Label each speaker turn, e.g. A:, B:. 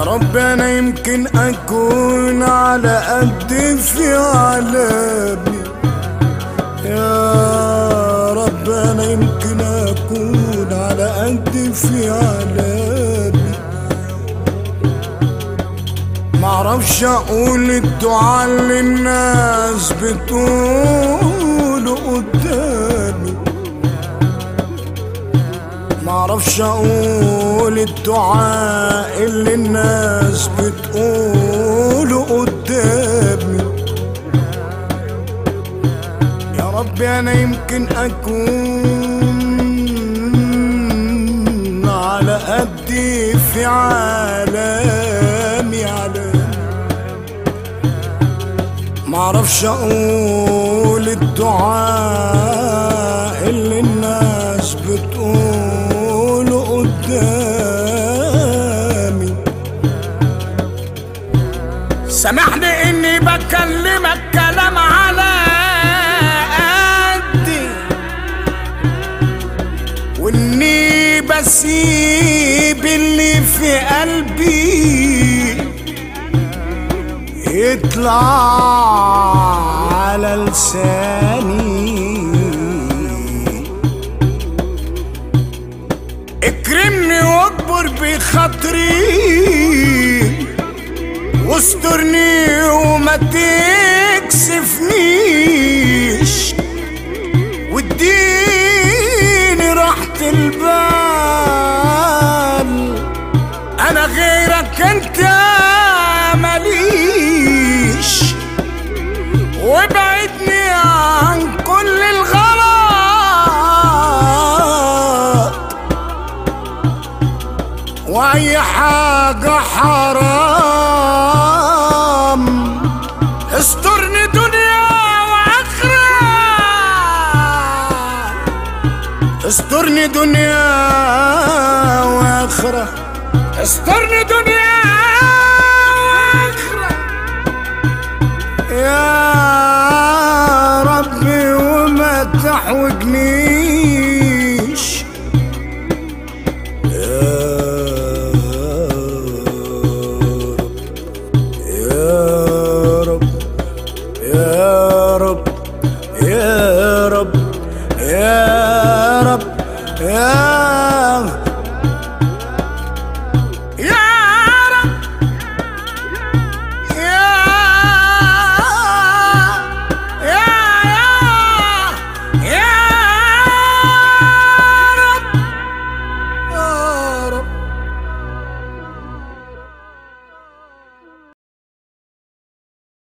A: رب انا يمكن اكون على قد في عالمي، يا رب انا يمكن اكون على قد في عالمي. معرفش اقول الدعاء اللي الناس بتقوله قدامي، معرفش اقول الدعاء اللي الناس بتقوله قدامي. يا ربي انا يمكن اكون على قدي في عالمي، معرفش اقول الدعاء اللي الناس بتقوله قدامي. سامحني اني بكلمك كلام على قدي، واني بسيب اللي في قلبي يطلع على لساني. اكرمني واكبر بخاطري، واسترني وما تكسفنيش، واديني راحة البال. انا غيرك انت ماليش، وابعدني عن كل الغلط واي حاجة حرام. استرني دنيا واخرة، استرني دنيا واخرة، استرني دنيا واخرة يا ربي، وما تحوجنيش يا رب يا رب يا رب يا رب يا رب يا